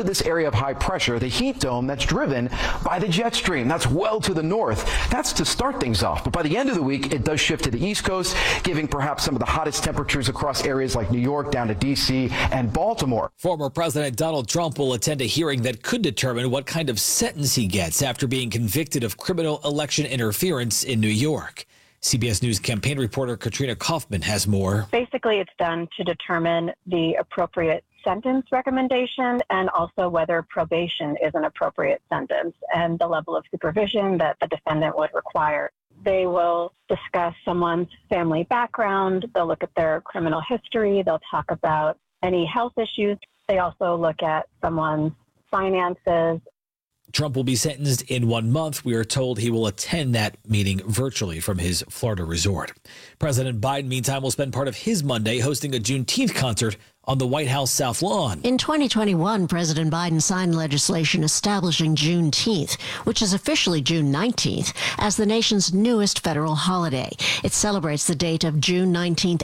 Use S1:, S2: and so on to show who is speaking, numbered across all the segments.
S1: this area of high pressure, the heat dome that's driven by the jet stream. That's well to the north. That's to start things off. But by the end of the week, it does shift to the East Coast, giving perhaps some of the hottest temperatures across areas like New York down to D.C. and Baltimore.
S2: Former President Donald Trump will attend a hearing that could determine what kind of sentence he gets after being convicted of criminal election interference in New York. CBS News campaign reporter Katrina Kaufman has more.
S3: Basically, it's done to determine the appropriate sentence recommendation and also whether probation is an appropriate sentence and the level of supervision that the defendant would require. They will discuss someone's family background. They'll look at their criminal history. They'll talk about any health issues. They also look at someone's finances.
S2: Trump will be sentenced in 1 month. We are told he will attend that meeting virtually from his Florida resort. President Biden, meantime, will spend part of his Monday hosting a Juneteenth concert on the White House South Lawn.
S4: In 2021, President Biden signed legislation establishing Juneteenth, which is officially June 19th, as the nation's newest federal holiday. It celebrates the date of June 19th,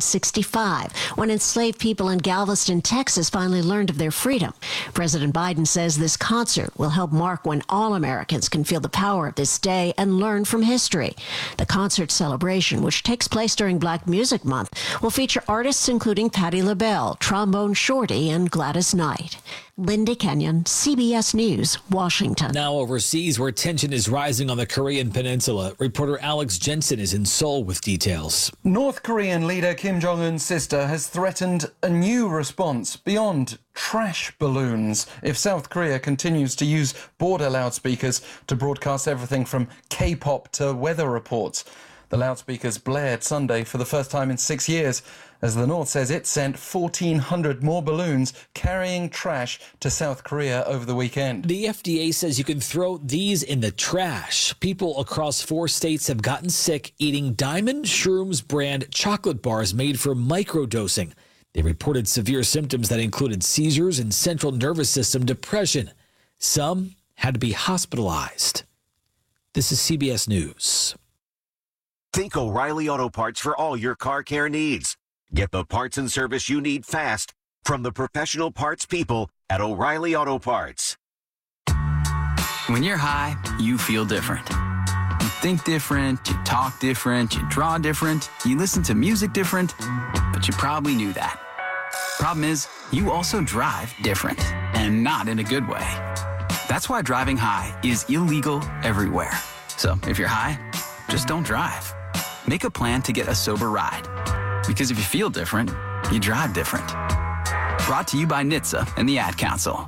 S4: 1865, when enslaved people in Galveston, Texas finally learned of their freedom. President Biden says this concert will help mark when all Americans can feel the power of this day and learn from history. The concert celebration, which takes place during Black Music Month, will feature artists including Patti LaBelle, Trombone Shorty, and Gladys Knight. Linda Kenyon, CBS News, Washington.
S2: Now overseas, where tension is rising on the Korean peninsula, reporter Alex Jensen is in Seoul with details.
S5: North Korean leader Kim Jong-un's sister has threatened a new response beyond trash balloons if South Korea continues to use border loudspeakers to broadcast everything from K-pop to weather reports. The loudspeakers blared Sunday for the first time in 6 years, as the North says it sent 1,400 more balloons carrying trash to South Korea over the weekend.
S2: The FDA says you can throw these in the trash. People across 4 states have gotten sick eating Diamond Shrooms brand chocolate bars made for microdosing. They reported severe symptoms that included seizures and central nervous system depression. Some had to be hospitalized. This is CBS News.
S6: Think O'Reilly Auto Parts for all your car care needs. Get the parts and service you need fast from the professional parts people at O'Reilly Auto Parts.
S7: When you're high, you feel different. You think different, you talk different, you draw different, you listen to music different, but you probably knew that. Problem is, you also drive different, and not in a good way. That's why driving high is illegal everywhere. So if you're high, just don't drive. Make a plan to get a sober ride. Because if you feel different, you drive different. Brought to you by NHTSA and the Ad Council.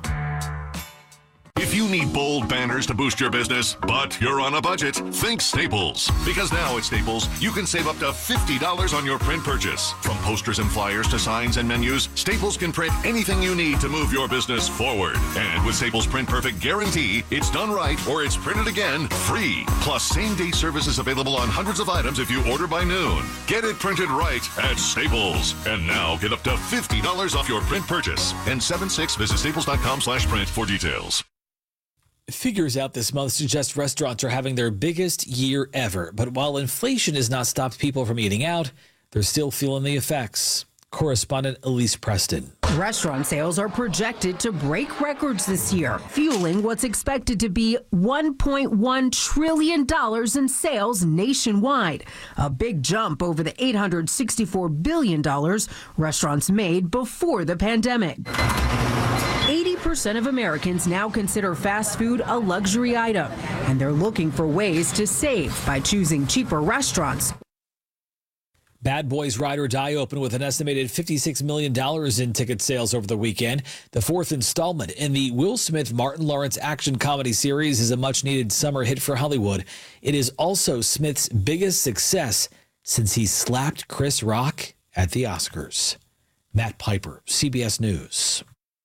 S8: If you need bold banners to boost your business, but you're on a budget, think Staples. Because now at Staples, you can save up to $50 on your print purchase. From posters and flyers to signs and menus, Staples can print anything you need to move your business forward. And with Staples Print Perfect Guarantee, it's done right or it's printed again free. Plus, same-day service is available on hundreds of items if you order by noon. Get it printed right at Staples. And now get up to $50 off your print purchase. And 7/6, visit staples.com/print for details.
S2: Figures out this month suggest restaurants are having their biggest year ever. But while inflation has not stopped people from eating out, they're still feeling the effects. Correspondent Elise Preston.
S9: Restaurant sales are projected to break records this year, fueling what's expected to be $1.1 trillion in sales nationwide, a big jump over the $864 billion restaurants made before the pandemic. 80% of Americans now consider fast food a luxury item, and they're looking for ways to save by choosing cheaper restaurants.
S2: Bad Boys Ride or Die opened with an estimated $56 million in ticket sales over the weekend. The 4th installment in the Will Smith-Martin Lawrence action comedy series is a much-needed summer hit for Hollywood. It is also Smith's biggest success since he slapped Chris Rock at the Oscars. Matt Piper, CBS News.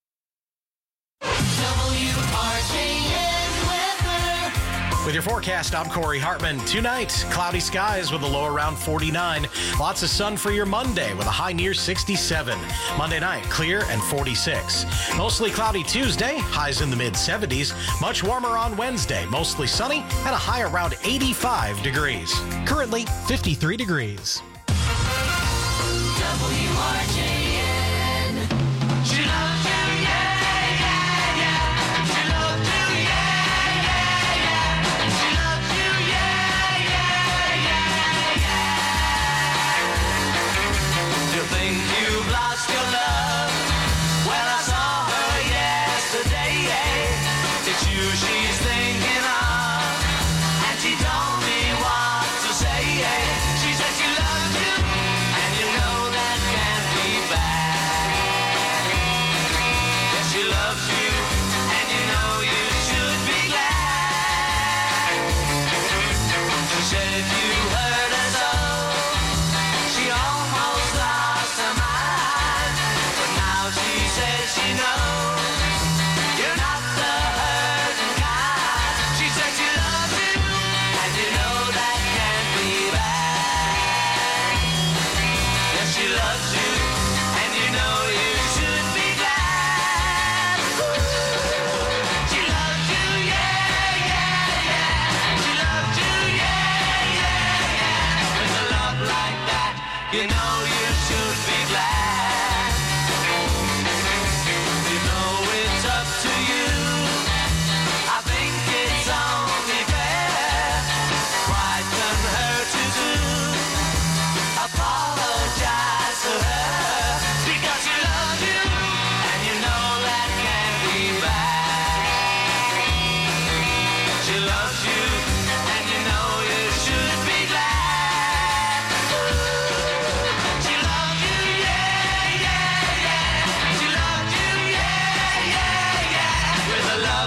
S10: With your forecast, I'm Corey Hartman. Tonight, cloudy skies with a low around 49. Lots of sun for your Monday with a high near 67. Monday night, clear and 46. Mostly cloudy Tuesday, highs in the mid-70s. Much warmer on Wednesday, mostly sunny and a high around 85 degrees. Currently, 53 degrees.
S11: WRJN.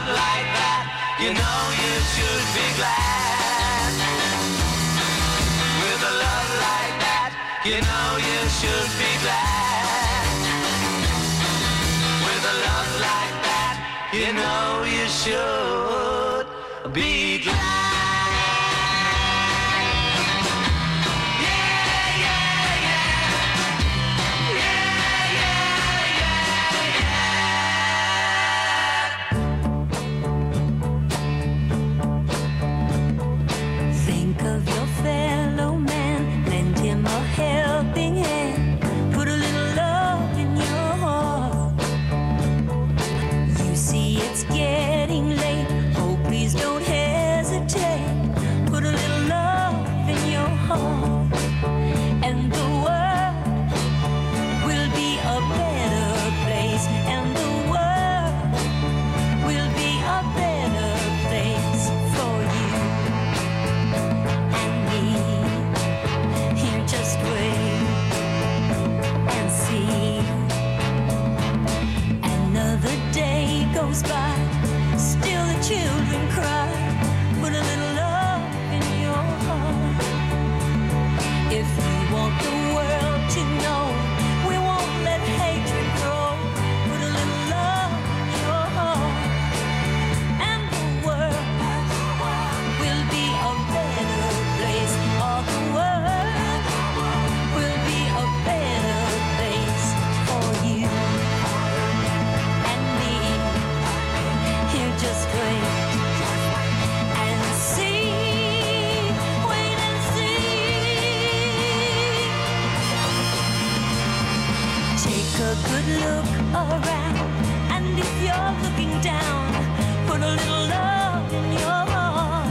S11: love like that, you know you should be glad. With a love like that, you know you should be glad. With a love like that, you know you should be glad.
S12: Helping hand, put a little love in your heart. You see it's getting late, oh please don't hesitate. Put a little love in your heart, and the world will be a better place, and the world will be a better place for you and me. Here, just wait and see. Another day goes by, still the children cry. Put a little love in your heart. If you want the world to know, we won't let hatred grow. Put a little love in your heart, and the world will be a better place. All the world will be a better place for you and me. Here, just wait and see. Wait and see. Take a good look around, and if you're looking down, put a little love in your heart.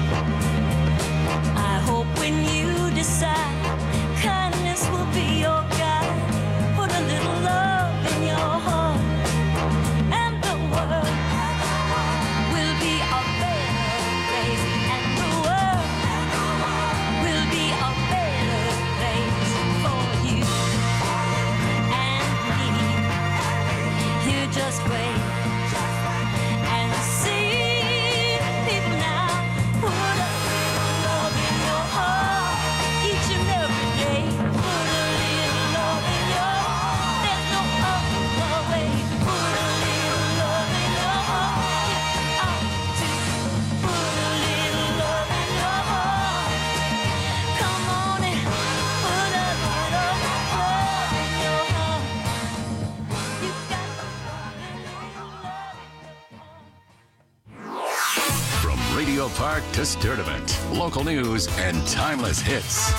S12: I hope when you decide, kindness will be your guide. Put a little love in your heart, and the world will be a better place, and the world will be a better place for you and me. Here, just wait and see. People now, put a little love in your heart each and every day. Put a little love in your heart. There's no other way. Put a little love in your heart. You ought to put a little love in your heart. Come on and put a little love in your heart. You got to put a little love in your heart.
S13: From Radio Park to Sturdivant, local news and timeless hits.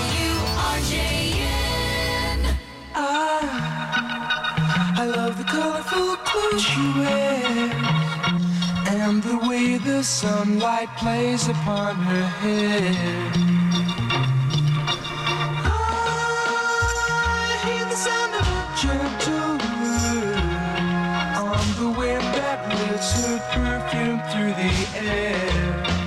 S11: WRJN.
S14: I love the colorful clothes she wears and the way the sunlight plays upon her hair. I hear the sound of a gentle word on the wind that lifts her perfume through the air.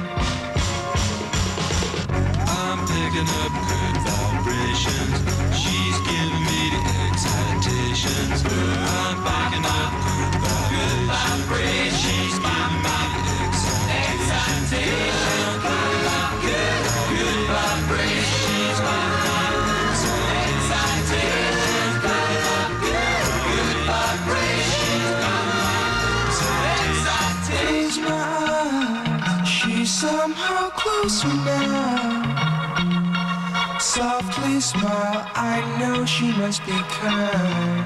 S14: I'm picking up good vibrations. She's giving me the excitations. I'm picking up good vibrations. She's giving me the excitations. Good vibrations. She's giving me the excitations. Good vibrations. Close my eyes. She's somehow closer now. Softly smile, I know she must be kind.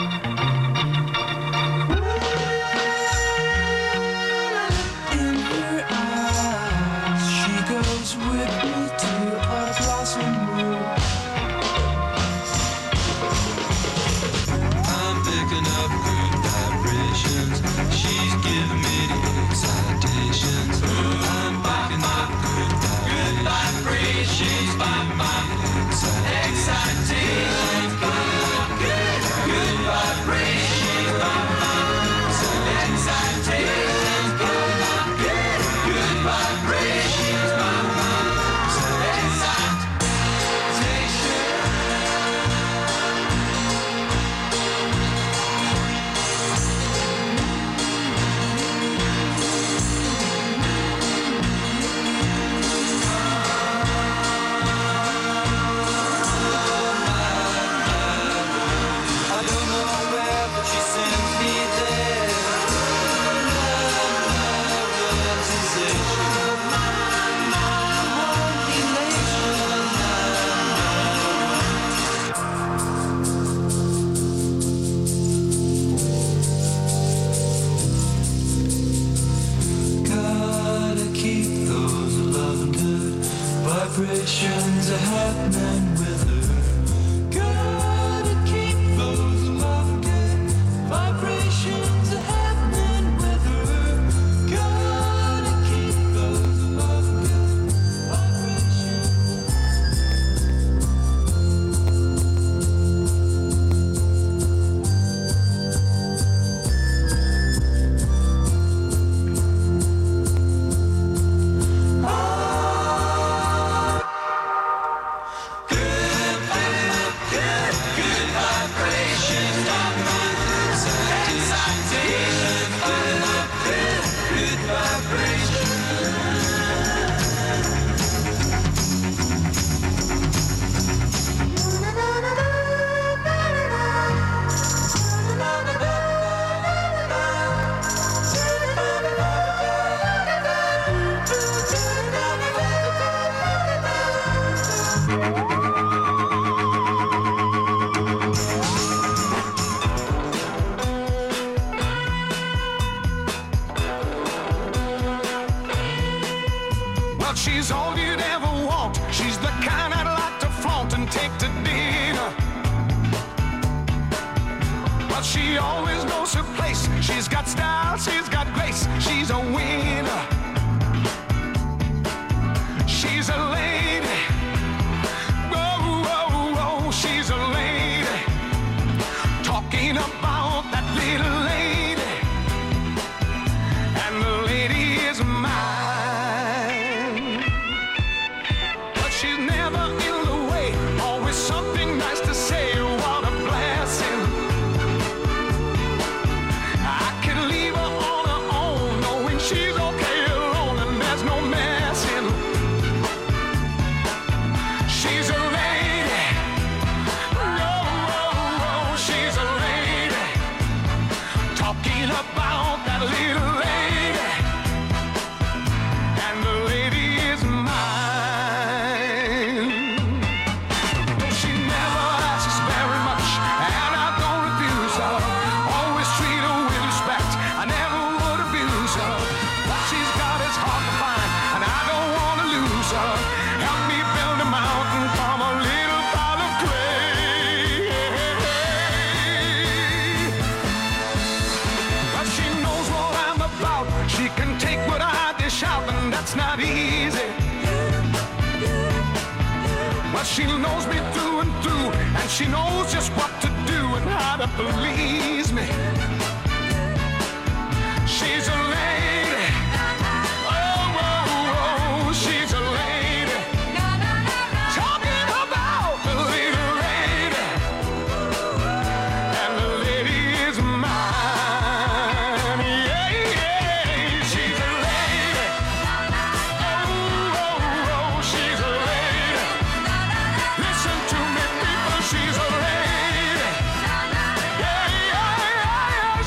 S14: In her eyes, she goes with me to a blossom room. I'm picking up good vibrations. She's giving me the excitations. I'm picking up good vibrations. She's giving me the excitations. Good vibrations are happening with her. Gotta keep those lofty vibrations are happening with her. Gotta keep those lofty
S15: Well, she's all you'd ever want. She's the kind I'd like to flaunt and take to dinner. Well, she always knows her place. She's got style, she's got grace. She's a winner. She's a lady. Oh, oh, oh, she's a lady. Talking about that little lady. And the lady is mine. She's never in the way, always something nice to say. What a blessing. I can leave her on her own, knowing she's okay alone and there's no messing. She's a lady. Oh, oh, oh, she's a lady. Talking about that little lady. And the lady is mine. She can take what I dish out, and that's not easy. Well, she knows me through and through, and she knows just what to do and how to please me. She's a lady. Oh, oh, oh, she's a lady. Talking about the little lady. And the lady is mine. Yeah, yeah, she's a lady. Oh, oh, oh, she's a lady. Listen to me, people, she's a lady. Yeah, yeah, yeah, yeah.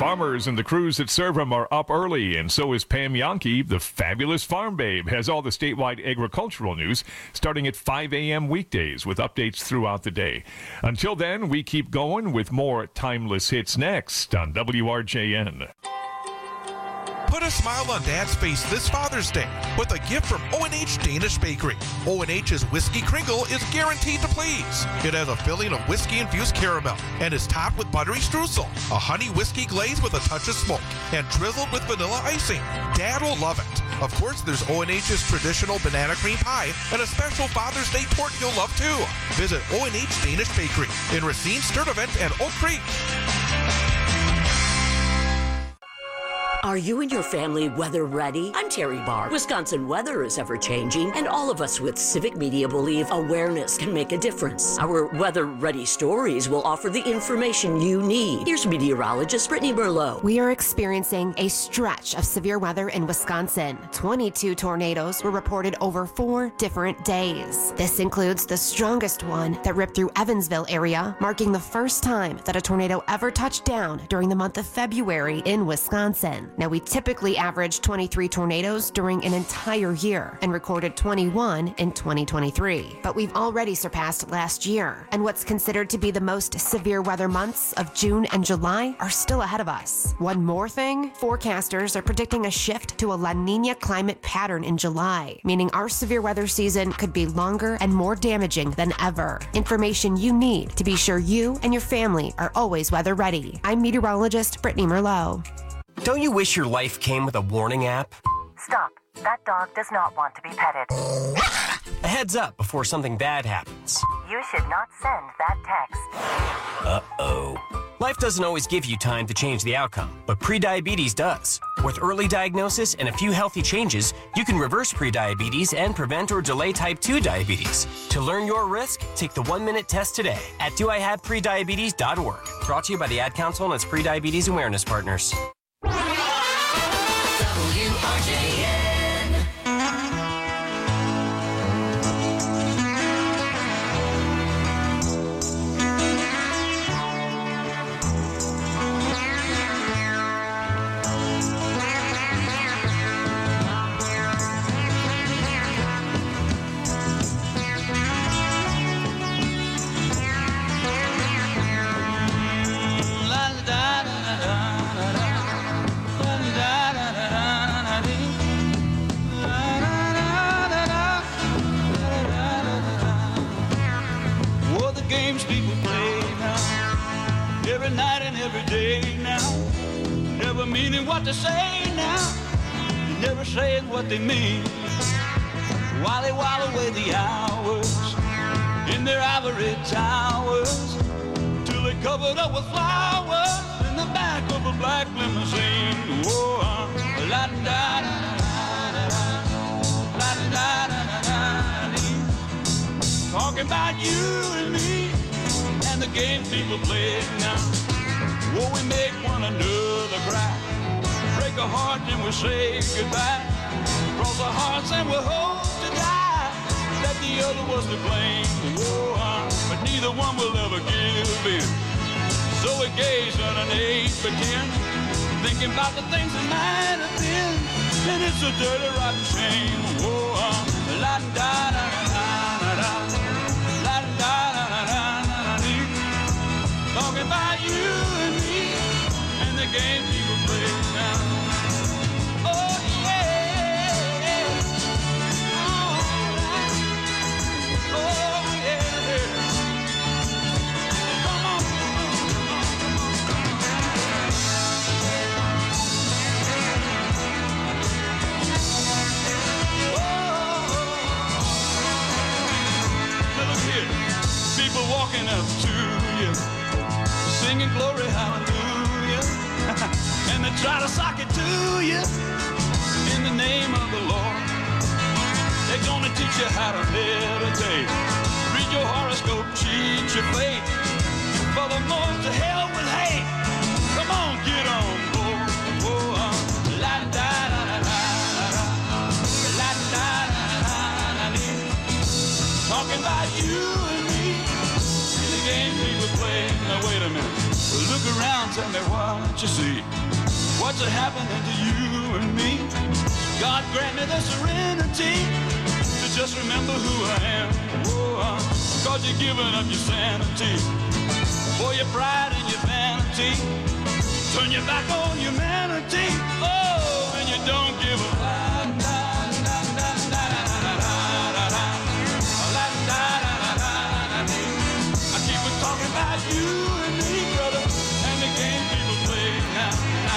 S16: Farmers and the crews that serve them are up early, and so is Pam Yonke, the fabulous farm babe, has all the statewide agricultural news starting at 5 a.m. weekdays with updates throughout the day. Until then, we keep going with more timeless hits next on WRJN.
S17: Put a smile on Dad's face this Father's Day with a gift from O&H Danish Bakery. O&H's Whiskey Kringle is guaranteed to please. It has a filling of whiskey-infused caramel and is topped with buttery streusel, a honey whiskey glaze with a touch of smoke, and drizzled with vanilla icing. Dad will love it. Of course, there's O&H's traditional banana cream pie and a special Father's Day torte you'll love too. Visit O&H Danish Bakery in Racine, Sturtevant, and Oak Creek.
S18: Are you and your family weather ready? I'm Terry Barr. Wisconsin weather is ever changing, and all of us with civic media believe awareness can make a difference. Our weather ready stories will offer the information you need. Here's meteorologist Brittany Merlot.
S19: We are experiencing a stretch of severe weather in Wisconsin. 22 tornadoes were reported over 4 different days. This includes the strongest one that ripped through Evansville area, marking the first time that a tornado ever touched down during the month of February in Wisconsin. Now, we typically average 23 tornadoes during an entire year and recorded 21 in 2023. But we've already surpassed last year, and what's considered to be the most severe weather months of June and July are still ahead of us. One more thing, forecasters are predicting a shift to a La Niña climate pattern in July, meaning our severe weather season could be longer and more damaging than ever. Information you need to be sure you and your family are always weather ready. I'm meteorologist Brittany Merlot.
S20: Don't you wish your life came with a warning app?
S21: Stop. That dog does not want to be petted.
S20: A heads up before something bad happens.
S21: You should not send that text.
S20: Uh-oh. Life doesn't always give you time to change the outcome, but prediabetes does. With early diagnosis and a few healthy changes, you can reverse prediabetes and prevent or delay type 2 diabetes. To learn your risk, take the 1-minute test today at doihaveprediabetes.org. Brought to you by the Ad Council and its Prediabetes Awareness Partners.
S11: WRJN.
S22: Games people play now, every night and every day now, never meaning what they say now, never saying what they mean, while they while away the hours in their ivory towers, till they covered up with flowers in the back of a black limousine. Whoa, talking about you and me and the games people play now. Oh, we make one another cry, break a heart and we say goodbye, cross our hearts and we hope to die that the other was to blame. Oh, but neither one will ever give in. So we gaze underneath pretend, thinking about the things that might have been, and it's a dirty rotten shame. Oh, la-da-da-da-da-da-da. Talking about you and me and the game people play now. Oh yeah, oh yeah. Come on, look here, people walking up to you, singing glory, hallelujah, and they try to sock it to you in the name of the Lord. They're gonna teach you how to meditate, read your horoscope, cheat your fate, furthermore to hell with hate. Come on, get on board. Oh, la-da-da-da-da-da, la-da-da-da-da-da, talking about you and me, the game people play. Now wait a minute. look around, tell me what you see. What's happening to you and me? God grant me the serenity to just remember who I am. Oh, cause you're giving up your sanity for your pride and your vanity. Turn your back on humanity. Oh, and you don't give a I keep on talking about you and me, brother, and the game people play now.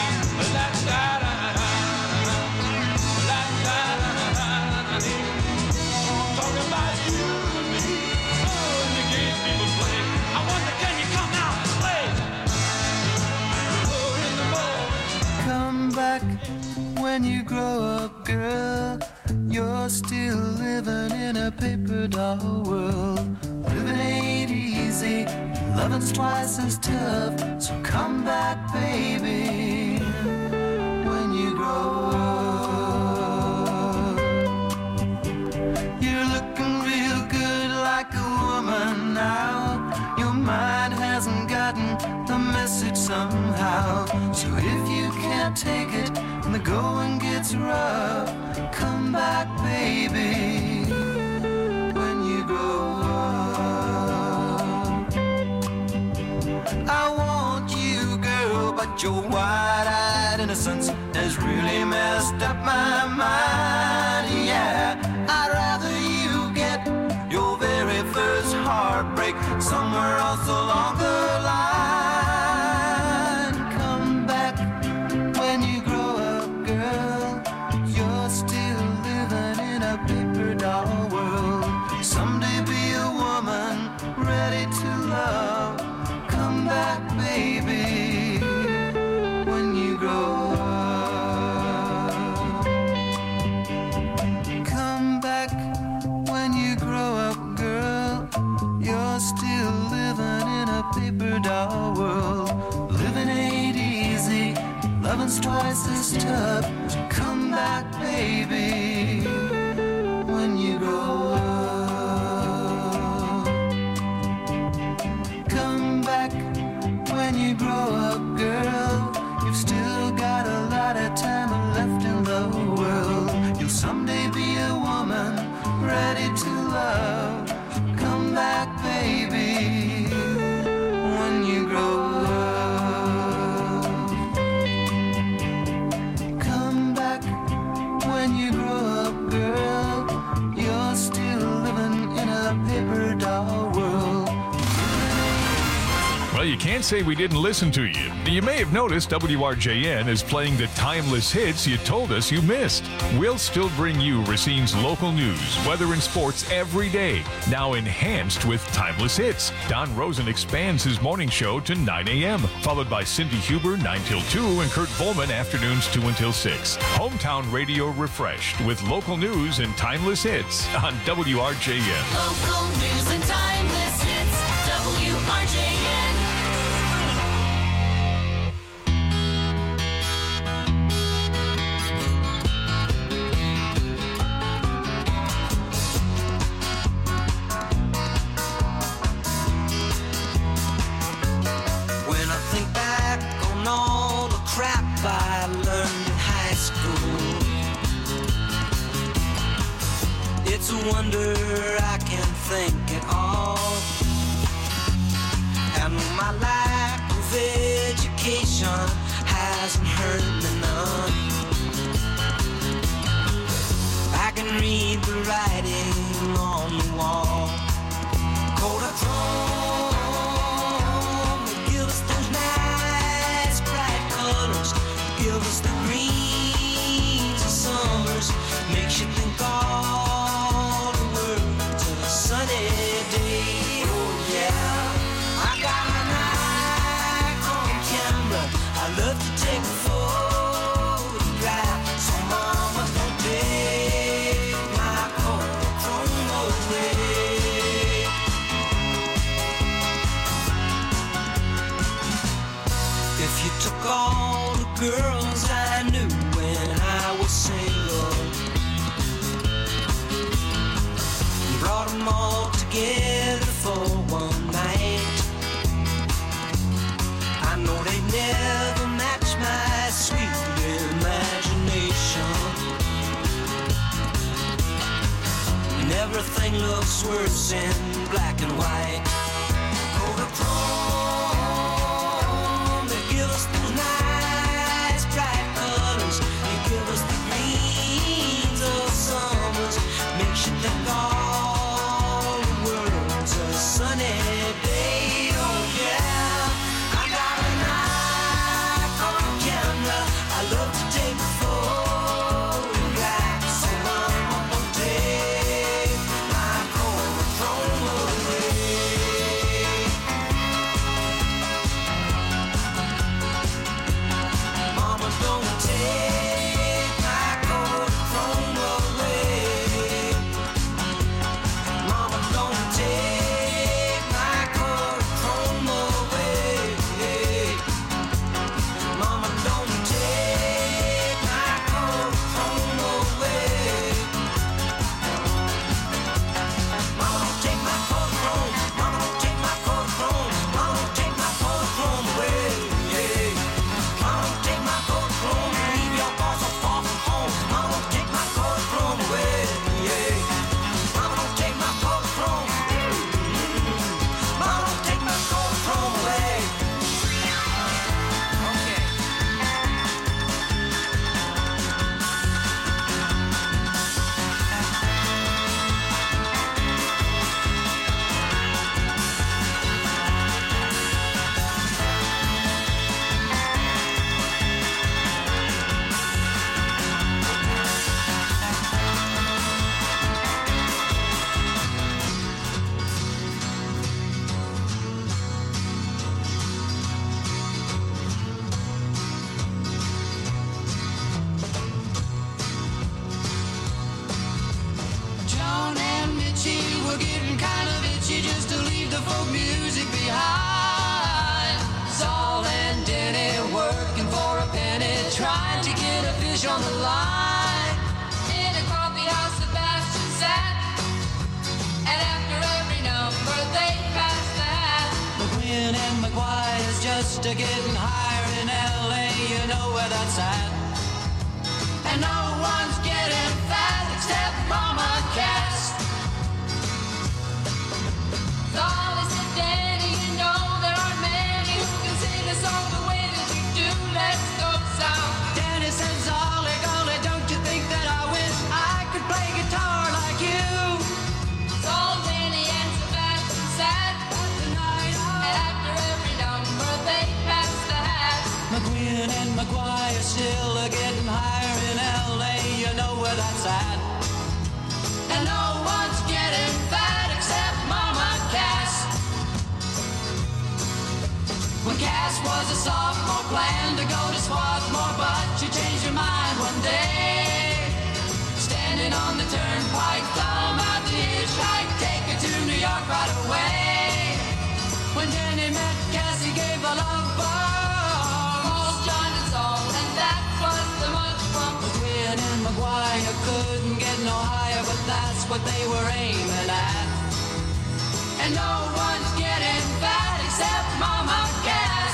S22: Talking about you and me, oh, and the game people play. I wonder, can you come out and play? Oh, in the ball.
S14: Come back when you grow up, girl. You're still living in a paper doll world. Living ain't easy, loving's twice as tough. So come back, baby, when you grow up. You're looking real good like a woman now. Your mind hasn't gotten the message somehow. So if you can't take it and the going gets rough, come back, baby, when you grow up. I want you, girl, but your wide-eyed innocence has really messed up my mind. Yeah, I'd rather you get your very first heartbreak somewhere else along the line. Come back when you grow up, girl. You're still living in a paper doll world. Someday be a woman ready to love. Come back, baby, when you grow up. Come back when you grow up, girl. You're still living in a paper doll world. Living ain't easy, loving's twice as tough. So come back, baby, when you grow up. Come back when you grow up, girl. You've still got a lot of time left in the world. You'll someday be a woman ready to love. Come back, baby, when you grow up. Come back when you grow up, girl. You're still living in a paper doll world.
S16: Well, you can't say we didn't listen to you. You may have noticed WRJN is playing the timeless hits you told us you missed. We'll still bring you Racine's local news, weather, and sports every day, now enhanced with timeless hits. Don Rosen expands his morning show to 9 a.m., followed by Cindy Huber 9 till 2 and Kurt Volman afternoons 2 until 6. Hometown radio refreshed with local news and timeless hits on WRJN.
S11: Local news and timeless hits. WRJN.
S14: When I think back on all the crap I learned in high school, it's a wonder I can think at all. And my lack of education hasn't hurt me none. I can read the writing on the wall. Kodachrome, give us those nice bright colors. Give us the greens of summers. Makes you think all the world to the sunny day. Oh yeah, I got my Nikon camera. I love to take a photograph. So mama, don't take my Kodachrome away. If you took all the girls I knew when I was single and brought them all together for one night, I know
S11: everything looks worse in black and white. Kodachrome, they give us those nice bright colors. They give us the greens of summers. Makes you think all the world's a sunny day. Oh yeah, I got a Nikon camera. I love to take photographs, so I'm gonna take my Kodachrome away. Mama, don't take my Kodachrome away. Mama, don't take my Kodachrome away. Mama, don't take my Kodachrome away. Mama, don't take my Kodachrome. Mama, don't take my Kodachrome. Mama, don't take my Kodachrome away. Mama, don't take my Kodachrome and leave your boss so far from home. Mama, don't take my Kodachrome away. Mama, don't take my Kodachrome. Mama, don't take my Kodachrome away.
S1: John and Mitchie were getting kind of itchy just to leave the folk music behind. Saul and Denny working for a penny, trying to get a fish on the line. In a coffee house, Sebastian sat, and after every number they passed the hat. McQueen and McGuire's just a getting higher in LA, you know where that's at. And no one's getting fat except Mama Cass. Solly said, Danny, you know there aren't many who can sing a song the way that you do. Let's go south. Danny said, Solly, golly, don't you think that I wish I could play guitar like you? Saul, Danny, and Sebastian sat tonight, and after every number they passed the hat. McQueen and McGuire still are getting higher in LA, you know where that's at. And no one's getting fat except Mama Cass. When Cass was a sophomore, planned to go to Swarthmore, but she changed her mind one day. Standing on the turnpike, thumb out the hitchhike, take her to New York right away. When Jenny met Cass, he gave a love bomb. Paul, John, and Saul, and that was the much from McQueen and McGuire couldn't get no higher, but that's what they were aiming at. And no one's getting fat except Mama Cass.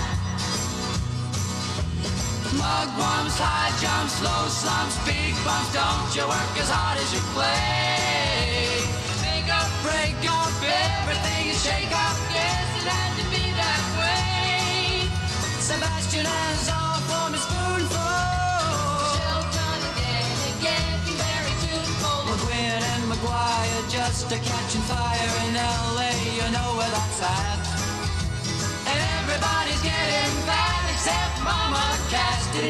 S1: Mugwumps, high jumps, low slumps, big bumps, don't you work as hard as you play. Make up, break up, everything is shake up, yes, it had to be that way. Sebastian has all for his spoonful. Shelton again, getting very tuneful. McQueen and McGuire just a catching fire in LA, you know where that's at. And everybody's getting fat except Mama Cass.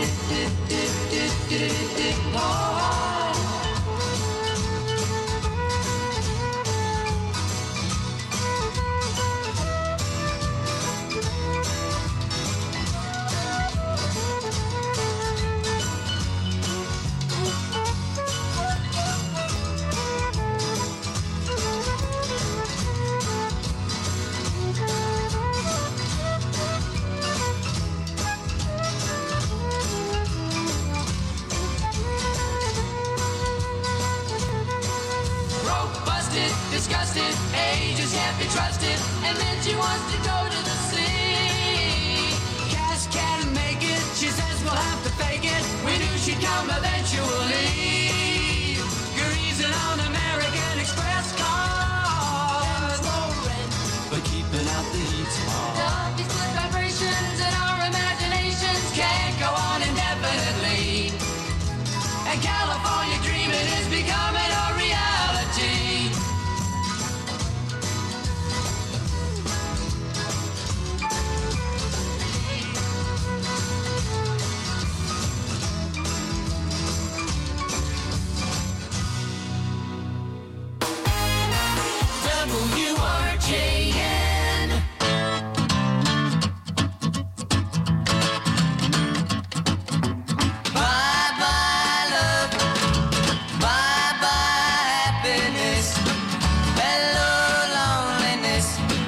S1: Disgusted, ages can't be trusted, and then she wants to go to the sea. Cass can't make it, she says we'll have to fake it. We knew she'd come eventually. Greasing on American Express.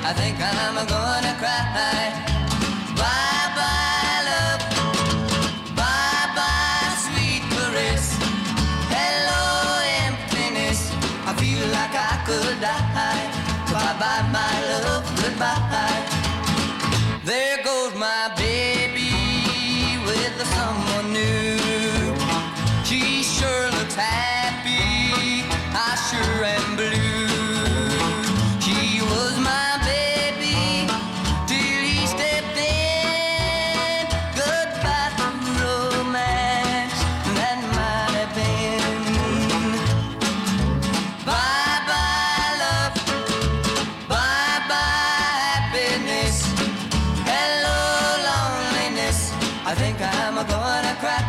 S1: I think I'm gonna cry. Bye-bye, love. Bye-bye, sweet caress. Hello, emptiness. I feel like I could die. Bye-bye, my love, goodbye. There goes my baby with someone new. She sure looks happy, I sure am blue. She was my baby till he stepped in. Goodbye to romance, that might have been. Bye-bye, love. Bye-bye, happiness. Hello, loneliness. I think I'm gonna cry.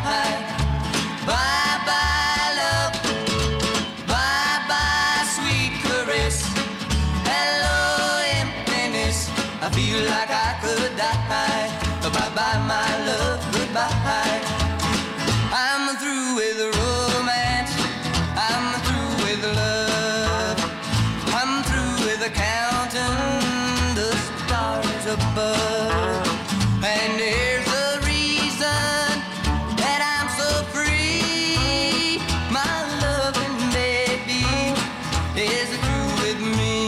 S1: Bye-bye, love. Bye-bye, sweet caress. Hello, emptiness. I feel like I could die. Bye-bye, my love, goodbye. I'm through with romance. I'm through with love. I'm through with counting the stars above. And here's the reason that I'm so free. My loving baby is through with me.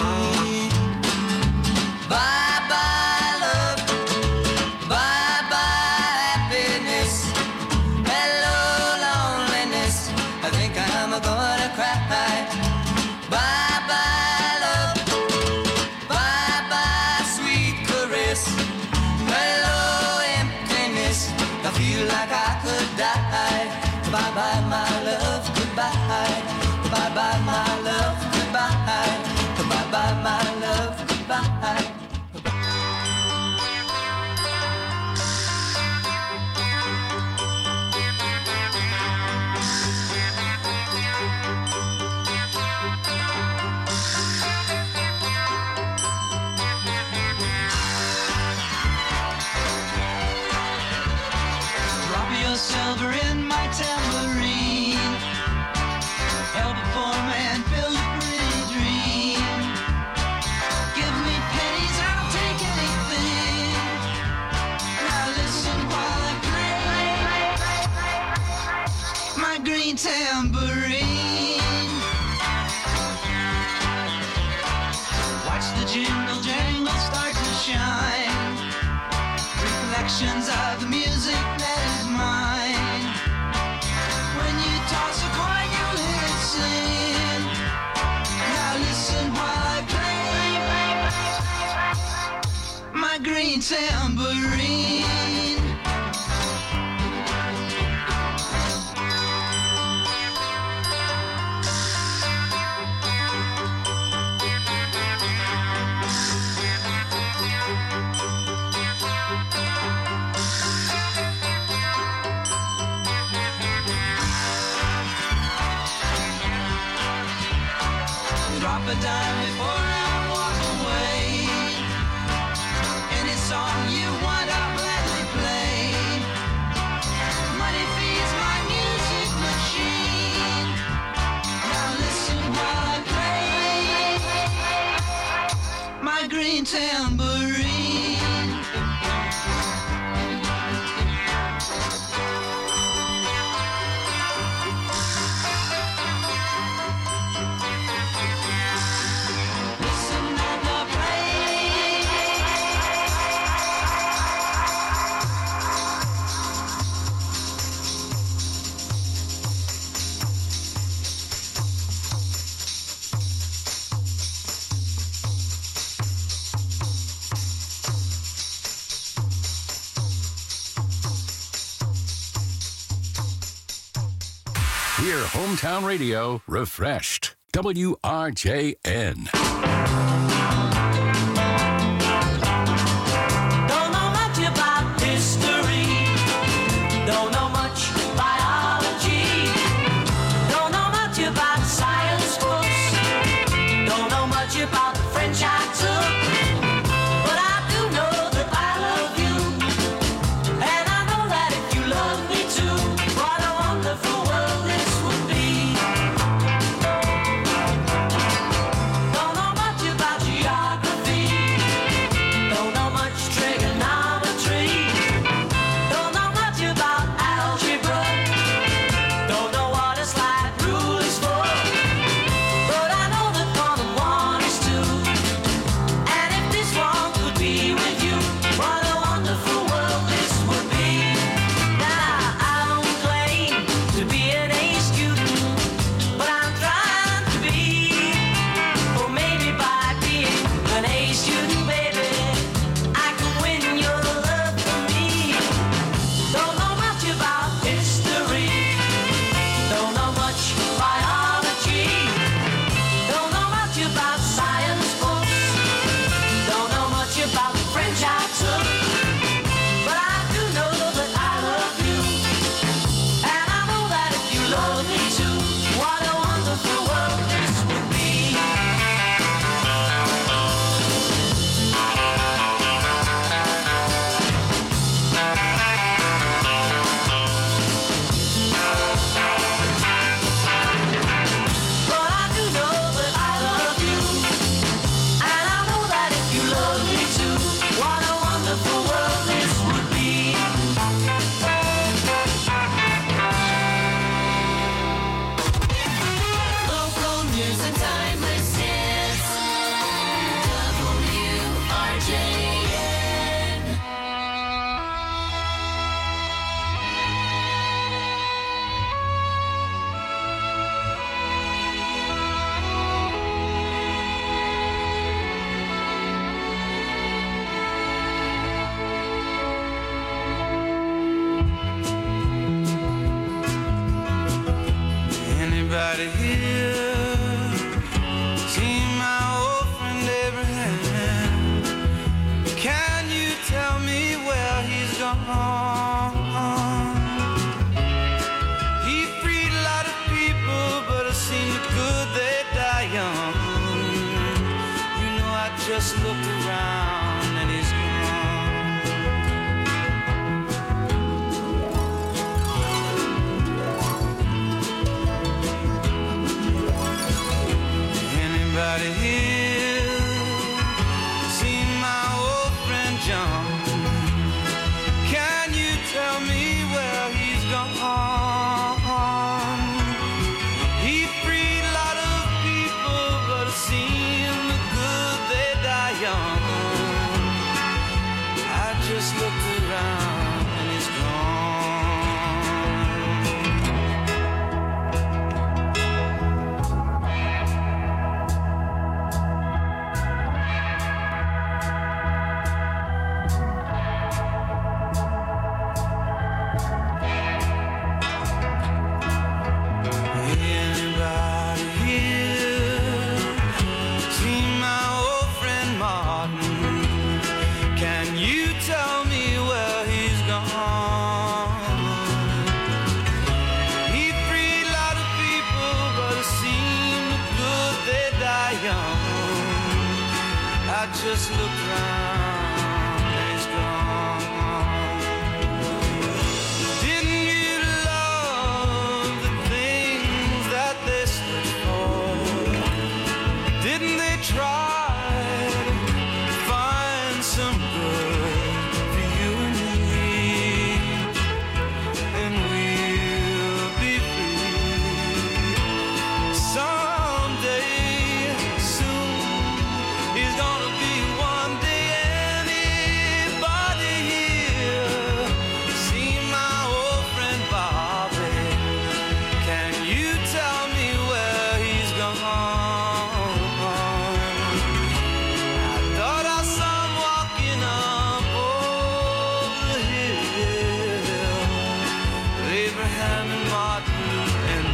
S1: Bye-bye, love. Bye-bye, happiness. Hello, loneliness. I think I'm gonna cry. Bye-bye, love. Bye-bye, sweet caress. Hello, emptiness. I feel like I could die. Bye-bye, my love, goodbye. Bye-bye, my love, goodbye. Bye-bye, my love, goodbye.
S11: Drop your silver in my tambourine. Help a poor man build a pretty dream. Give me pennies, I'll take anything. Now listen while I play my green tambourine. Watch the jingle jangle start to shine. Reflections of the music that is mine. When you toss a coin, you'll hear it sing. Now listen while I play my green tambourine. Drop a dime before I walk away. Any song you want, I'll gladly play. Money feeds my music machine. Now listen while I play my green tambourine. Listen and I'll
S13: Hear Hometown Radio refreshed. WRJN.
S11: Don't know much about history. Don't know much biology. Don't know much about science books. Don't know much about the French I took. But I do know that I love you. And I know that if you love me too, what a wonderful world this would be. Don't know much about just looked around and he's gone. Anybody here seen my old friend John? Can you tell me where he's gone? He freed a lot of people, but it seemed the good they die young. I just looked around and he's Anybody here seen my old friend Martin? Can you tell me where he's gone? He freed a lot of people, but it seemed good they die young. I just looked around and he's gone. Didn't you love the things that they stood for? Didn't they try to find some good for you and me? And we'll be free someday soon. He's gonna be one day. Anybody here seen my old friend Bobby? Can you tell me where he's gone? I thought I saw him walking up over the hill with Abraham and Martin and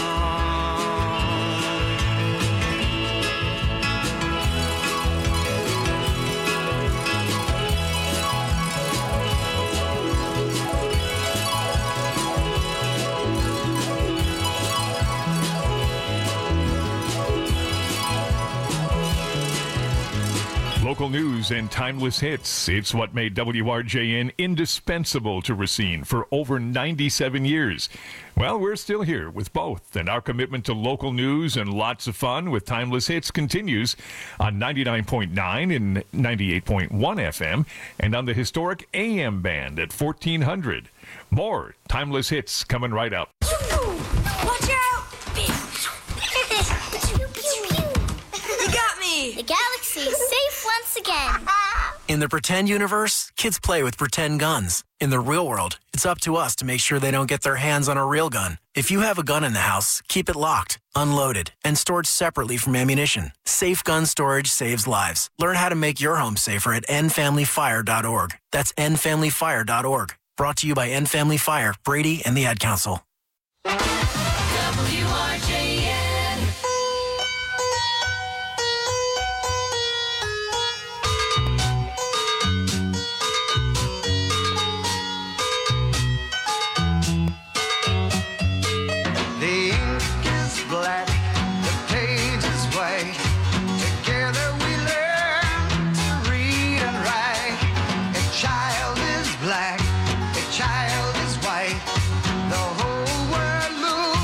S16: Local news and timeless hits. It's what made WRJN indispensable to Racine for over 97 years. Well, we're still here with both, and our commitment to local news and lots of fun with timeless hits continues on 99.9 and 98.1 FM and on the historic AM band at 1400. More timeless hits coming right up.
S3: Watch out! You got me!
S4: The galaxy is safe once again.
S20: In the pretend universe, kids play with pretend guns. In the real world, it's up to us to make sure they don't get their hands on a real gun. If you have a gun in the house, keep it locked, unloaded, and stored separately from ammunition. Safe gun storage saves lives. Learn how to make your home safer at endfamilyfire.org. That's endfamilyfire.org. Brought to you by End Family Fire, Brady, and the Ad Council.
S1: WRJN.
S11: The ink is black, the page is white. Together we learn to read and write. A child is black, a child is white. The whole world looks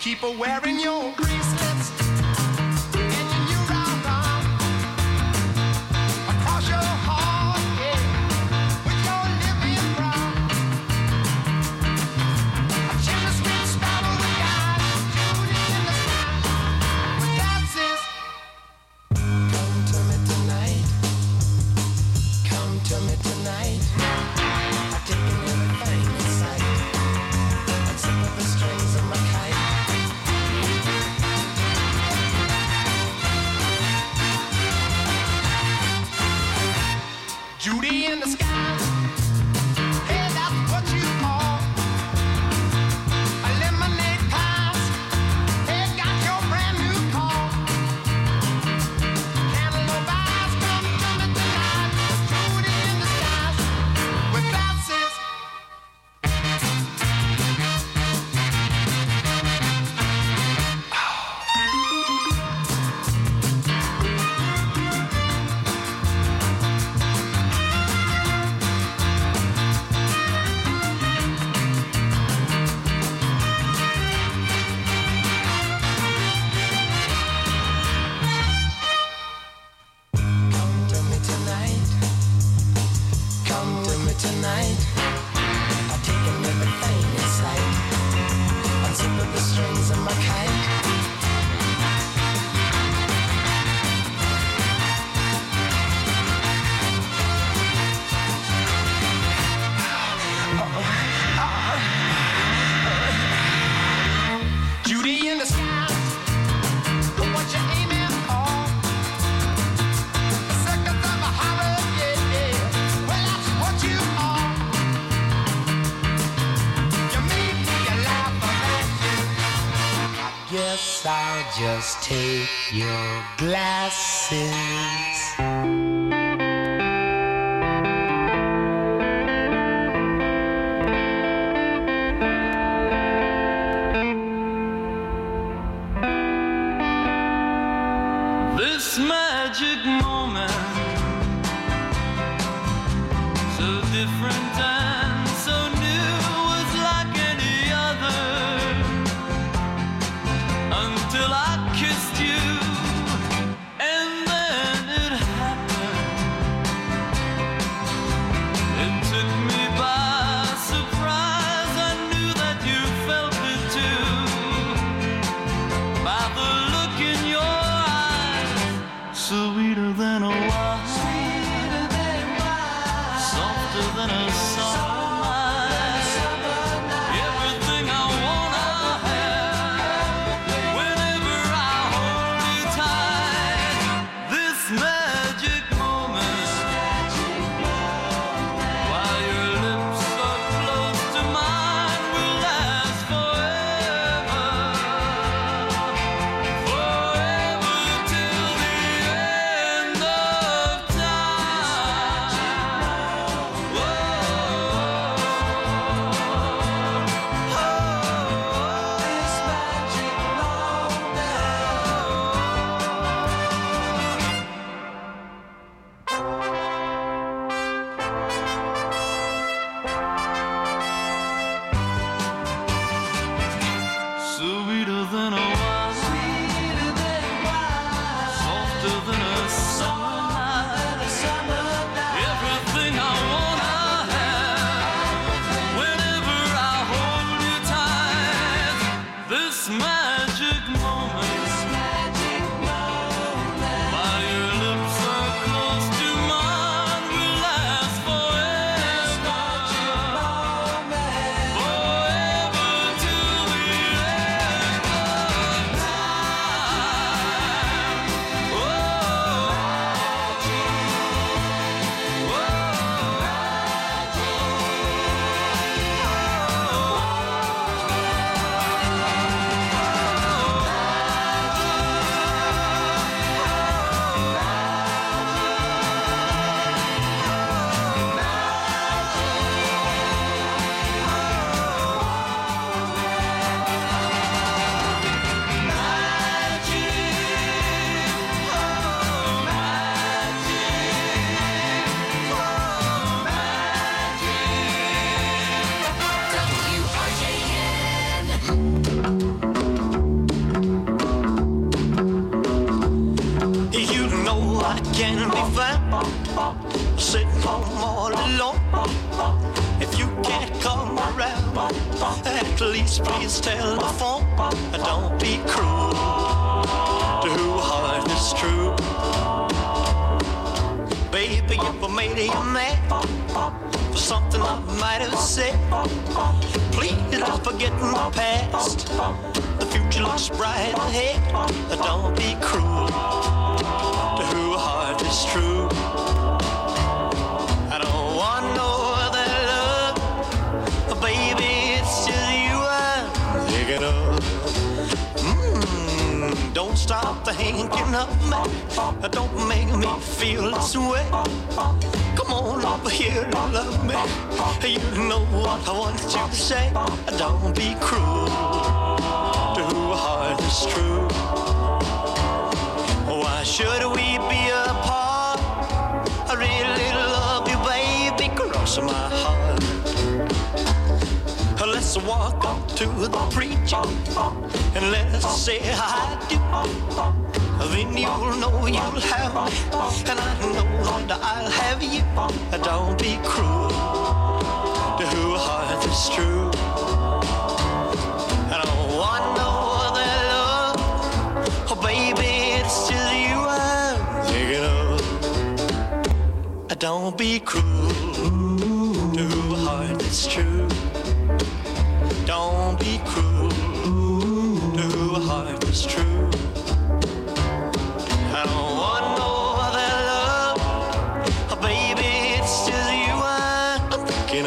S15: Keep wearing your bracelets and your new round arm across your heart, yeah, with your living brown. A chimney sweet star of the guy, Judy in the sky, with glasses. Come to me tonight. Come to me tonight. I've taken everything in sight. Except for the strings of my kite. Judy in the sky. Hey, that's what you call a lemonade pass. Hey, got your brand new call. Cantaloupe eyes, come to me tonight. Judy in the sky with glasses. Come to me tonight. Come to me tonight. I've taken everything in sight. Unzipping the strings of my kite. Judy in the sky. What you aiming for? The circus of a horror, yeah, yeah. Well, that's what you are. You made me laugh at you. I guess I'll just take your glasses.
S14: This magic moment, so different and so new, was like any other until I kissed you, and then it happened. It took me by surprise. I knew that you felt it too by the look in your sweeter than a wine, softer than a summer night. Everything I wanna have whenever I hold you tight. This magic moment, while your lips are close to mine, will last forever, forever till the end of time. This magic sweeter than a wine, softer than a summer night. Everything I wanna have whenever I hold you tight. This magic moment, while your lips are close to mine, will last forever, forever till the end of time.
S5: found sitting home all alone. If you can't come around, at least please tell the phone. Don't be cruel to who heart is true. Baby, if I made you mad for something I might have said, please don't forget my past. The future looks bright ahead. Don't be cruel to who heart is true. I don't want no other love, baby, it's just you I'm thinking of. Don't stop thinking of me. Don't make me feel this way. Come on over here and love me. You know what I want you to say. Don't be cruel to who heart is true. Why should we be apart? I really love you, baby, cross my heart. Let's walk up to the preacher and let's say I do. Then you'll know you'll have me, and I know that I'll have you. Don't be cruel to who heart is true. I don't want no other love, oh baby, it's just you I'm thinking of. Don't be cruel to who heart is true. Don't be cruel to who heart is true. I don't want no other love, oh, baby, it's just you I'm thinking of.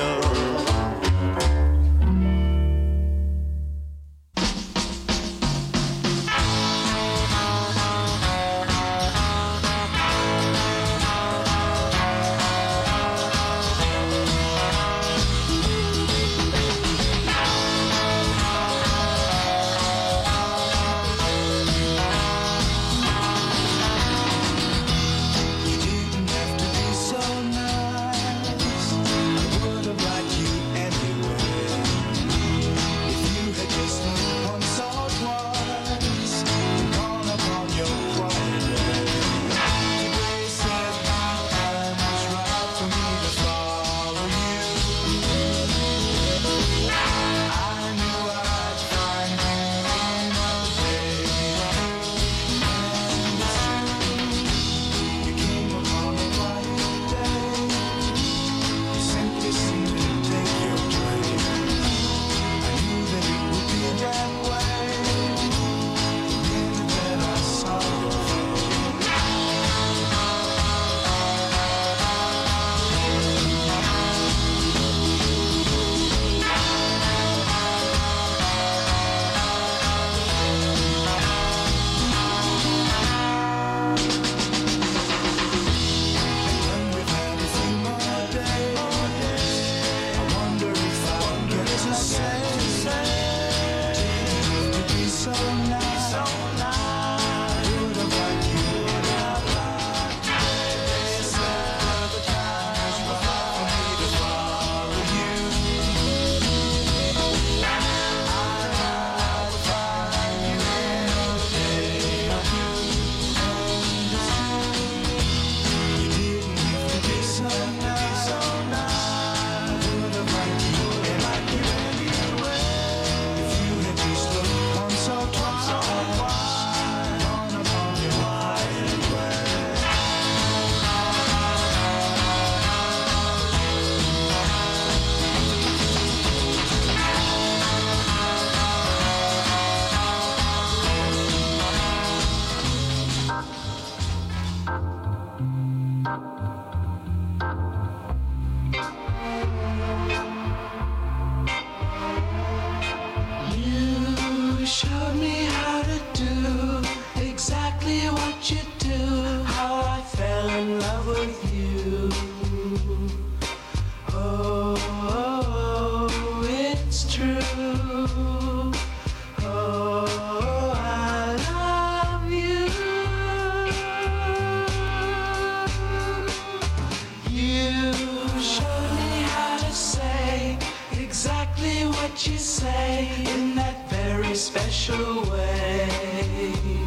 S11: what you say in that very special way.